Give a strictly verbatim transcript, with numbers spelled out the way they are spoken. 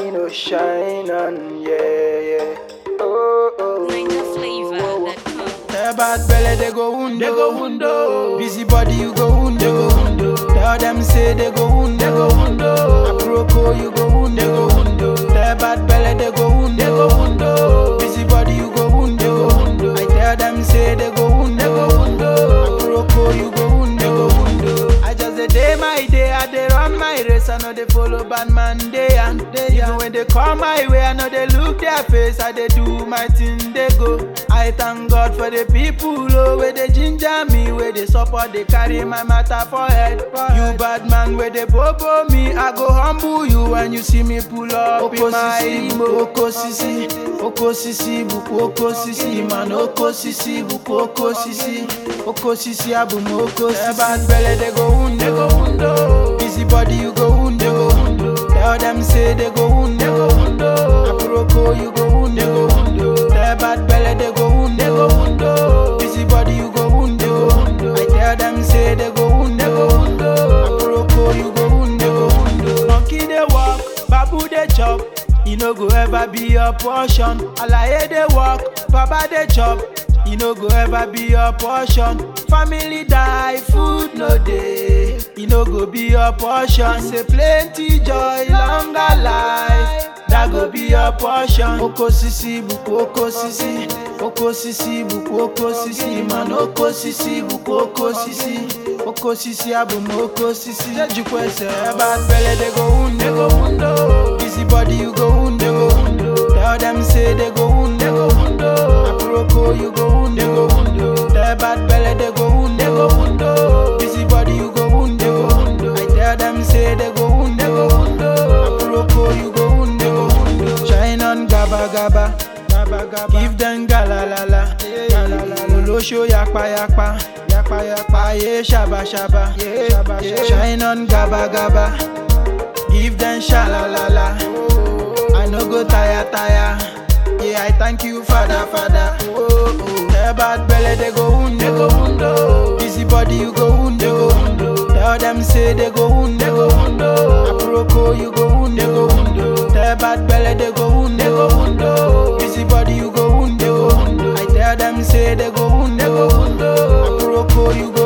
me no shine on, yeah, yeah. Oh, oh. Tell bad belly they go hundo, they go hundo. Busy body you go hundo, they go hundo. Tell them say they go hundo, they go hundo. Aproko you go hundo, they go hundo. Tell bad belly they go hundo, they go hundo. Busy body you go hundo, they go hundo. I tell them say they go hundo, they go hundo. Aproko you go hundo, they go hundo. I just a day my day, I dey run my race. I know they follow bad man day and day. Even when they come my way, I know they look their face. I they do my thing, they go. I thank God for the people oh, where they ginger me, where they support, they carry my matter for head. You bad man, where they bobo me, I go humble you when you see me pull up Oko in my imo. Oko sisi, Oko sisi, buku Oko sisi, man Oko sisi, buku Oko sisi, Oko sisi, abum Oko sisi. Bad belly they go hundo, they go hundo. Busy body you go hundo, they go hundo. Tell them say they go hundo, they go hundo. Aproko you go hundo, they go hundo. Tell bad belly they go hundo, they go hundo. Busy body you go hundo, I tell them say they go hundo, they go hundo. Aproko you go hundo, they go hundo. Monkey they walk, babu they chop. You no go ever be your portion. Alaye they walk, baba they chop. You no go ever be your portion. Family die, food no day. You no go be your portion. Say plenty joy, longer life. That go be your portion. Oko sisi, buku Oko sisi. Oko sisi, buku Oko sisi. Man Oko sisi, buku Oko sisi. Oko sisi, abum Oko sisi. Jejukwese, bad belly they go hundo, they go hundo. Busy body you go hundo, they go hundo. Tell them say they go hundo, they go hundo. Aproko you go hundo, they go hundo. Tell bad belly they go hundo, they go hundo. Busy body you go hundo, they go hundo. I tell them say they go hundo, they go hundo. Aproko you go hundo, they go hundo. Shine on gaba gaba, gaba gaba. Give them gala la la, gala la la. Olo show yakpa yakpa, yakpa yakpa. Yeah shaba shaba, yeah shaba shaba. Shine on gaba gaba. Give them shala la la. I no go tire tire. Yeah, I thank you, Father, Father. Oh, oh. Tell bad belly they go hundo, they go hundo. Busy body you go hundo, they go hundo. Tell them say they go hundo, they go hundo. Aproko you go hundo, they go hundo. Tell bad belly they go hundo, they go hundo. Busy body you go hundo, they go hundo. I tell them say they go hundo, they go hundo. Aproko you go